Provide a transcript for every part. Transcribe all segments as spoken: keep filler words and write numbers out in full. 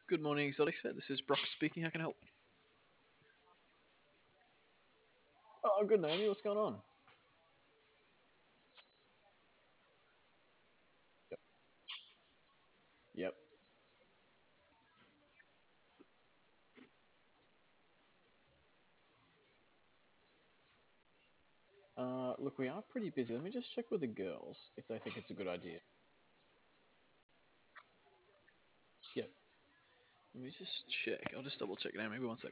Good morning, Exotic Set. This is Brock speaking. How can I help? Oh, good, Naomi. What's going on? Yep. Yep. Uh, look, we are pretty busy. Let me just check with the girls if they think it's a good idea. Yep. Let me just check. I'll just double check now. Maybe one sec.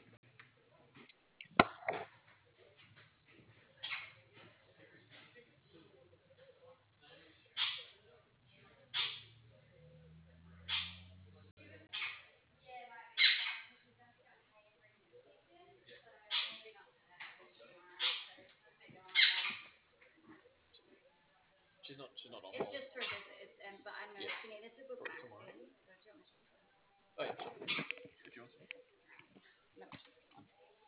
She's not. She's not on. It's just for a visit. It's, um, but I know yeah. She needed to book for Max tomorrow. In. So do you want me to? Oh yeah, sure. If you want to. No, she's on.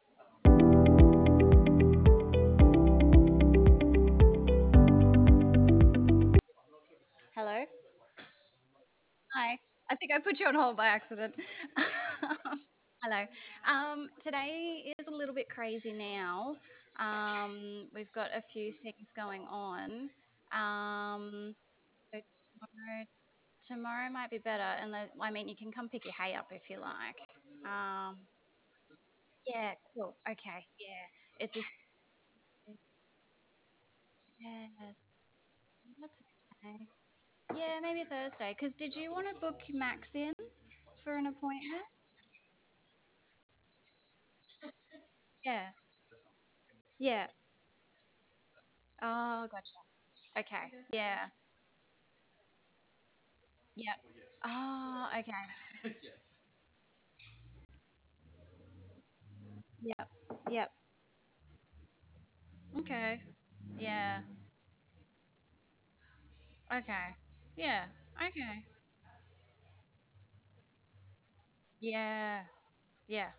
Hello. Hi. I think I put you on hold by accident. Hello. Um, today is a little bit crazy now. Um, we've got a few things going on. Um, so tomorrow, tomorrow might be better. And the, I mean, you can come pick your hay up if you like. Um, yeah, cool. Okay, yeah. It's a yes. That's okay. Yeah, maybe Thursday. Because did you want to book Max in for an appointment? Yeah. Yeah. Oh, gotcha. Okay. Yeah. Yep. Oh, okay. Yep. Yep. Okay. Yeah. Okay. Yeah. Okay. Yeah. Yeah.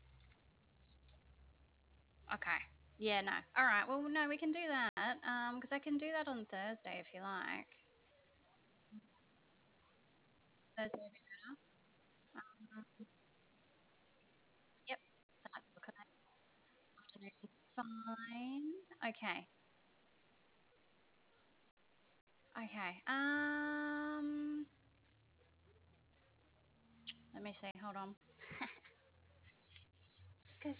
Okay. Yeah, no. All right. Well, no, we can do that. Um, because I can do that on Thursday if you like. Thursday would be better. Um, yep. That's okay. Afternoon's fine. Okay. Okay. Um, let me see. Hold on. Because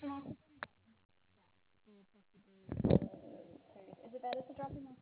is it better to drop him off?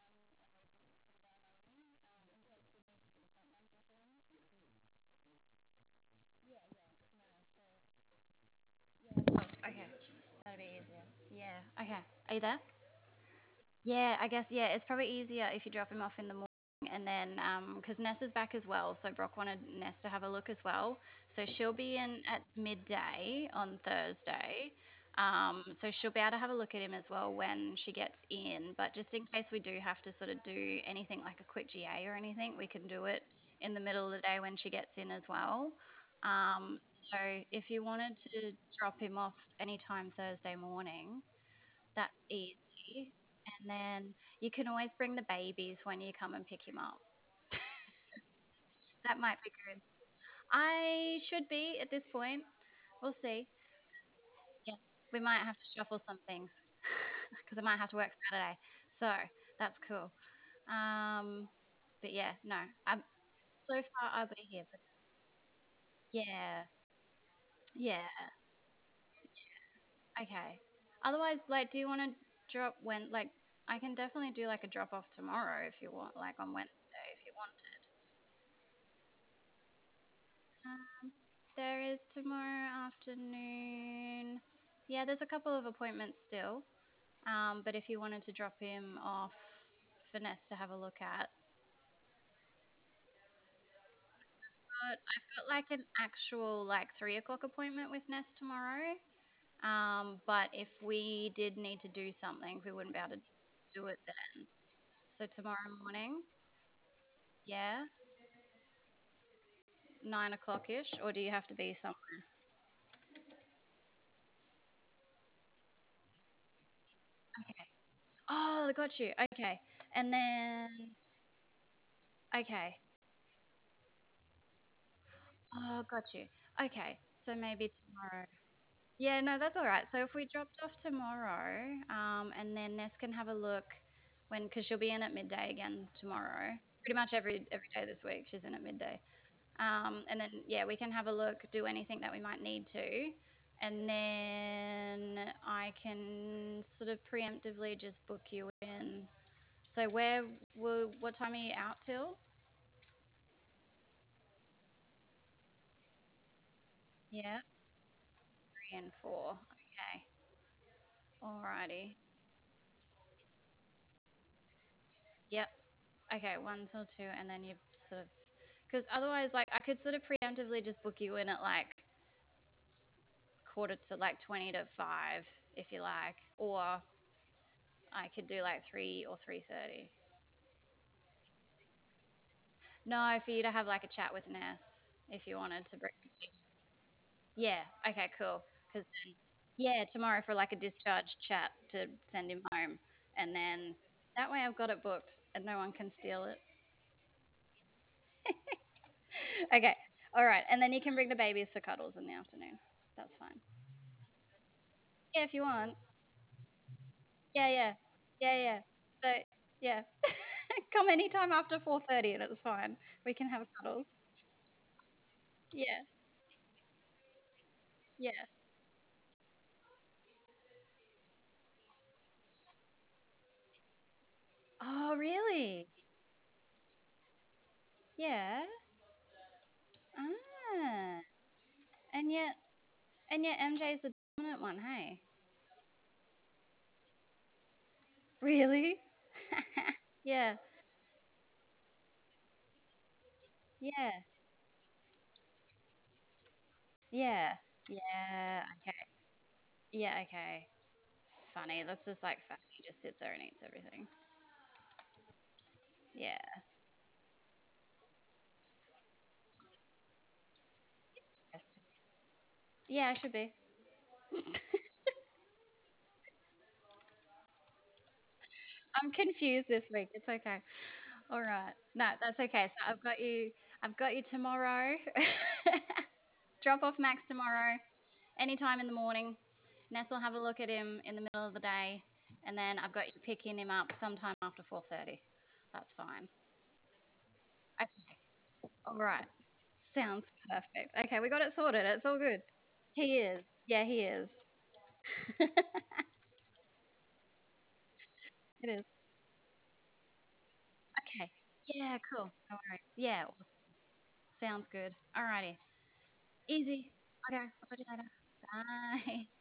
Okay. That'd be easier. Yeah. Okay. Are you there? Yeah, I guess, yeah, it's probably easier if you drop him off in the morning and then, um, because Ness is back as well, so Brock wanted Ness to have a look as well. So she'll be in at midday on Thursday. Um, so she'll be able to have a look at him as well when she gets in. But just in case we do have to sort of do anything like a quick G A or anything, we can do it in the middle of the day when she gets in as well. Um, so if you wanted to drop him off anytime Thursday morning, that's easy. And then you can always bring the babies when you come and pick him up. That might be good. I should be at this point. We'll see. Yeah, we might have to shuffle some things because I might have to work Saturday. So that's cool. Um, but yeah, no. I'm so far I'll be here. But yeah, yeah. Okay. Otherwise, like, do you want to drop when? Like, I can definitely do like a drop off tomorrow if you want, like on Wednesday if you wanted. Um, there is tomorrow afternoon. Yeah, there's a couple of appointments still. Um, but if you wanted to drop him off for Ness to have a look at, but I've got like an actual like three o'clock appointment with Ness tomorrow. Um, but if we did need to do something, we wouldn't be able to do it then. So tomorrow morning, yeah, nine o'clock ish, or do you have to be somewhere? Okay. Oh, I got you. Okay. And then, okay. Oh, got you. Okay, so maybe tomorrow. Yeah, no, that's all right. So if we dropped off tomorrow, um, and then Ness can have a look when, because she'll be in at midday again tomorrow. Pretty much every every day this week, she's in at midday. Um, and then yeah, we can have a look, do anything that we might need to, and then I can sort of preemptively just book you in. So where will what time are you out till? Yeah, three and four. Okay, alrighty. Yep. Okay, one till two, and then you sort of, because otherwise, like, I could sort of preemptively just book you in at like quarter to like twenty to five, if you like, or I could do like three or three thirty. No, for you to have like a chat with Ness if you wanted to bring. Yeah. Okay. Cool. Because then, yeah, tomorrow for like a discharge chat to send him home, and then that way I've got it booked and no one can steal it. Okay. All right. And then you can bring the babies for cuddles in the afternoon. That's fine. Yeah, if you want. Yeah, yeah, yeah, yeah. So yeah, come anytime after four thirty, and it's fine. We can have cuddles. Yeah, yeah. Oh, really? Yeah. Ah. And yet, and yet, M J's the dominant one. Hey. Really? Yeah. Yeah. Yeah. Yeah. Okay. Yeah. Okay. Funny. That's just like funny. He just sits there and eats everything. Yeah. Yes. Yeah, I should be. I'm confused this week. It's okay. All right. No, that's okay. So I've got you. I've got you tomorrow. Drop off Max tomorrow, anytime in the morning. Ness will have a look at him in the middle of the day, and then I've got you picking him up sometime after four thirty. That's fine. Okay. All right. Sounds perfect. Okay, we got it sorted. It's all good. He is. Yeah, he is. It is. Okay. Yeah, cool. No worries. Yeah, awesome. Sounds good. Alrighty. Easy. Okay, I'll talk to you later. Bye.